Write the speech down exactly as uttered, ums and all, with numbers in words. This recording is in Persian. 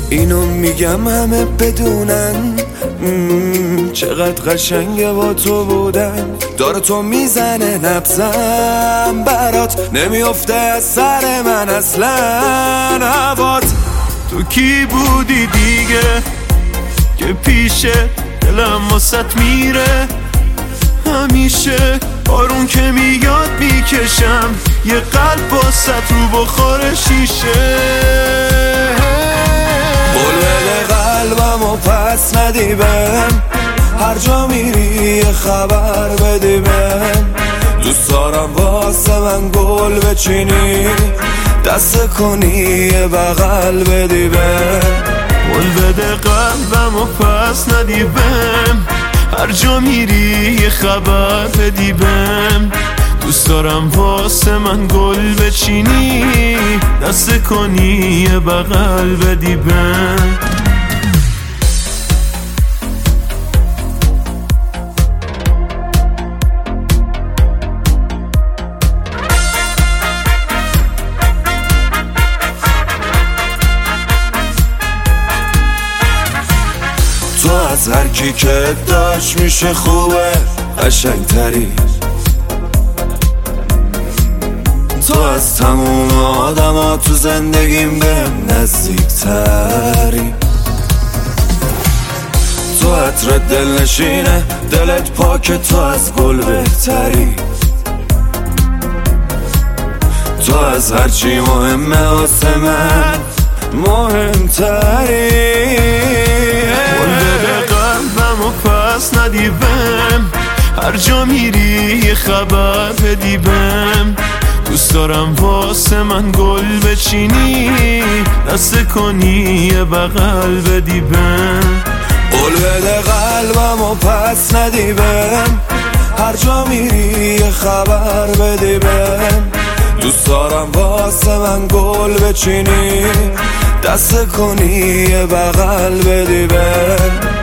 اینو میگم همه بدونن چقدر قشنگه با تو بودن. داره تو میزنه نبزم برات، نمیافته از سر من اصلا هوات. تو کی بودی دیگه که پیشه دلم واسط میره همیشه؟ بارون که میاد میکشم یه قلب واسط رو بخور شیشه. قول بده قلبم و پس ندی بهم، هر جا میری یه خبر بدی بهم. دوست دارم واسه من گل بچینی، دست کنی یه بغل بدی بهم. قول بده قلبم و پس ندی بهم، هر جا میری یه خبر بدی بهم. دوست دارم واسه من گل بچینی، دست کنی یه بغل بدی بهم. تو از هر کی که داشت میشه خوبه قشنگتری، تو از تموم آدم ها تو زندگیم بهم نزدیکتری. تو عطر دل نشینه دلت پاک، تو از گل بهتری. تو از هرچی مهمه واسه من مهمتری. پس ندی بهم، هر جا میری یه خبر بدی بهم. دوست دارم واسه من گل بچینی، دست کنی یه بغل بدی بهم. قول بده قلبم و پس ندی بهم، هر جا میری یه خبر بدی بهم. دوست دارم واسه من گل بچینی، دست کنی یه بغل بدی بهم.